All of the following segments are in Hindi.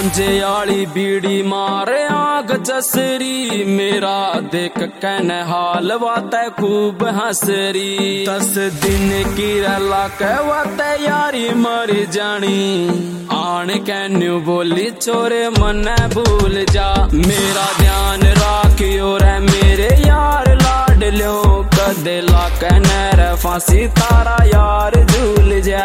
गांजे आली बीड़ी मारे आग चसरी, मेरा देख कहने हाल वाते खूब हंसरी। 10 दिन की रला कहवाते यारी मर जानी, आन कैन्यू बोली छोरे मन्ने भूल जा। मेरा ध्यान राखियो रे मेरे यार लाड ल्यो, कदे ला कहने रे फांसी तारा यार झूल जा।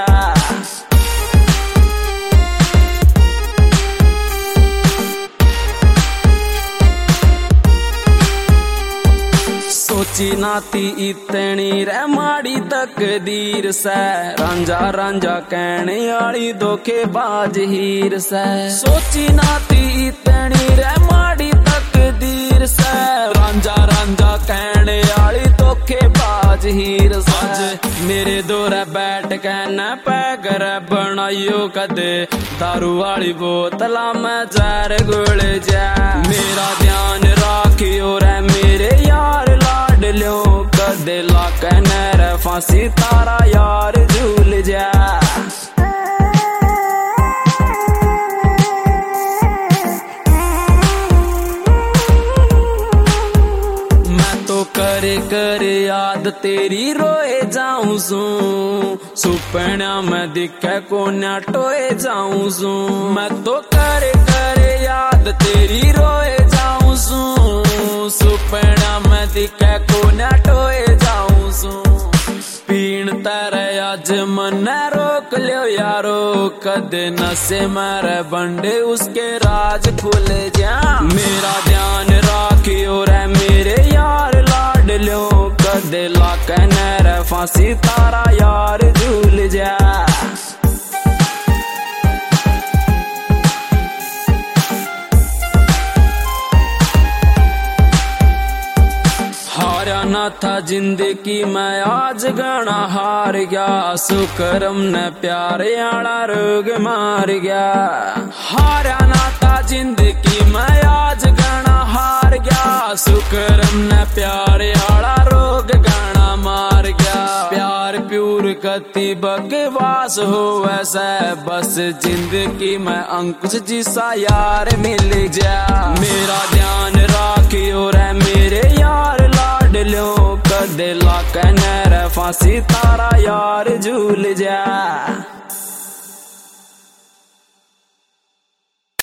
सोची नाती इतनी रे माड़ी तकदीर से, रांझा रांझा कहने आली धोखेबाज हीर से। सोची नाती इतनी रे माड़ी तकदीर से, रांझा रांझा कहने आली धोखेबाज हीर से। मेरे दोरे बैठ के न पैगर बनाइयो कदे, दारू वाली बोतला में जहर घुल जा। मेरा ध्यान राखियो रे मेरे यार लाड ल्यो, कदे ला कहने रे फांसी तारा यार झूल जा। मैं तो करे करे याद तेरी रोए जाऊं सू, सुपना में दिखे कोन्या टोए जाऊं सू। मैं तो करे करे याद तेरी रोए जाऊं सू, सुपना में दिखे कोन्या टोए जाऊं सू। पीण तारे आज मन रोक लियो यारो, कदे नशे मारे बंडे उसके राज खुल जा। मेरा ध्यान राखियो रे मेरे यार लाड ल्यो, कदे ला कहने रे फांसी तारा यार झूल जा। हारा ना था जिंदगी में आज गणा हार गया, सुकरम ने प्यारे आला रोग मार गया। हारा ना था जिंदगी में आज गणा हार गया, सुकरम ने प्यारे आला रोग गणा मार गया। प्यार प्यूर कति बकवास हो वैसे, बस जिंदगी में अंकुश जिसा यार मिल जा। मेरा ध्यान राखियो रे मेरे यार लाड ल्यो, कदे ला कहने रे फांसी तारा यार झूल जा।